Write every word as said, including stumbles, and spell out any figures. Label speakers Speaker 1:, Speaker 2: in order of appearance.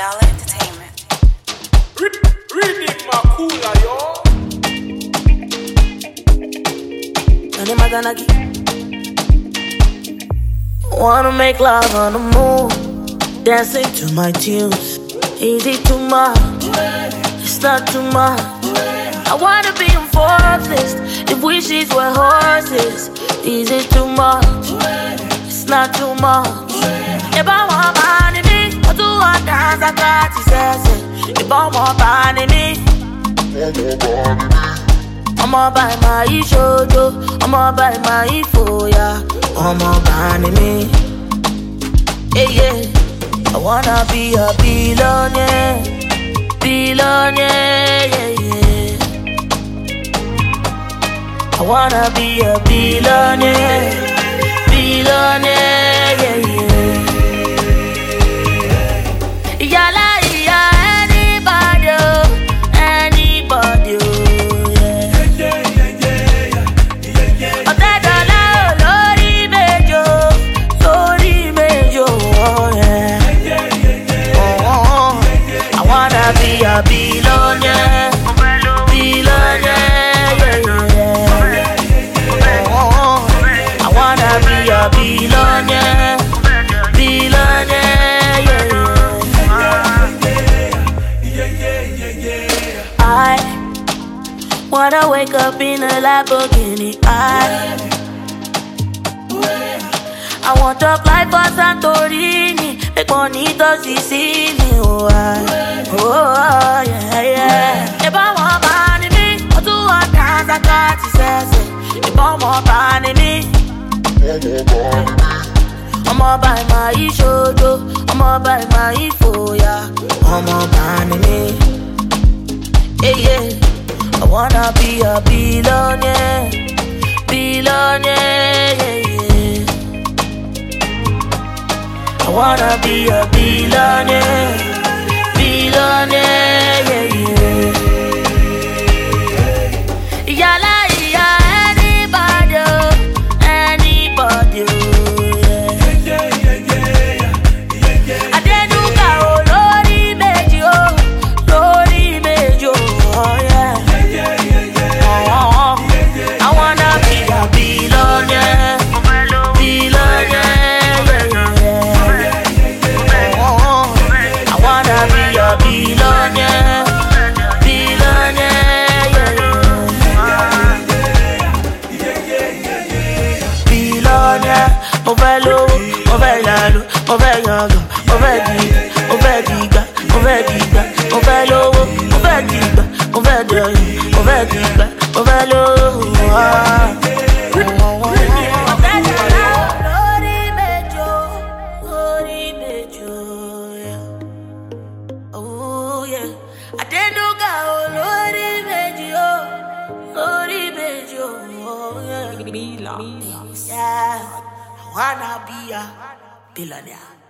Speaker 1: Dollar Entertainment.
Speaker 2: Reading my cooler, yo.
Speaker 3: Wanna make love on the moon, dancing to my tunes. Easy too much, it's not too much. I wanna be on Forbes list, if wishes were horses. Easy too much, it's not too much. If I want money, me, I do one dance, I got to say. If I want money, me, I'ma buy my shojo, I'ma buy my foya, I'ma buy me. Yeah, yeah. I wanna be a billionaire, billionaire, yeah, yeah. I wanna be a billionaire, billionaire, yeah, yeah. Yala, yeah, anybody, oh, anybody, oh, yeah. Yeah, yeah, yeah, yeah, yeah. Oh, that dollar, lori mejo, lori mejo, oh, yeah. Be a billionaire, billionaire, yeah, yeah. Oh, I wanna be a billionaire, billionaire, yeah, yeah. I wanna wake up in a Lamborghini. I I want to fly for Santorini, make money to Sicily. Oh, I, oh, yeah, yeah. If I want money, me, I do one dance, I got to say. If I want money, me, I'ma buy my shojo, I'ma buy my foya, I'ma buy me. Yeah, yeah. I wanna be a billionaire, billionaire, yeah, yeah. I wanna be a billionaire, billionaire, yeah, yeah. Yala, yeah, anybody, oh, anybody, oh, yeah. Yeah, yeah, yeah, yeah, yeah. Adenuga, oh, lori meji, oh, lori meji, oh, yeah. Yeah, yeah, yeah, yeah. Oh, I wanna be a billionaire, billionaire. Billionaire, billionaire, yeah. Billionaire, mo fẹ́ lówó, mo fẹ́ yàlú, mo fẹ́ yangàn, mo fẹ́ dìgbà, mo fẹ́ dìgbà, mo fẹ́ dìgbà, mo fẹ́ lówó, mo fẹ́ dìgbà, mo fẹ́ dọ̀yìn, mo fẹ́ dìgbà, mo fẹ́ lówó. I didn't know God, Lord, made you, Lord, made you, oh, yeah. Yeah, I wanna be a billionaire.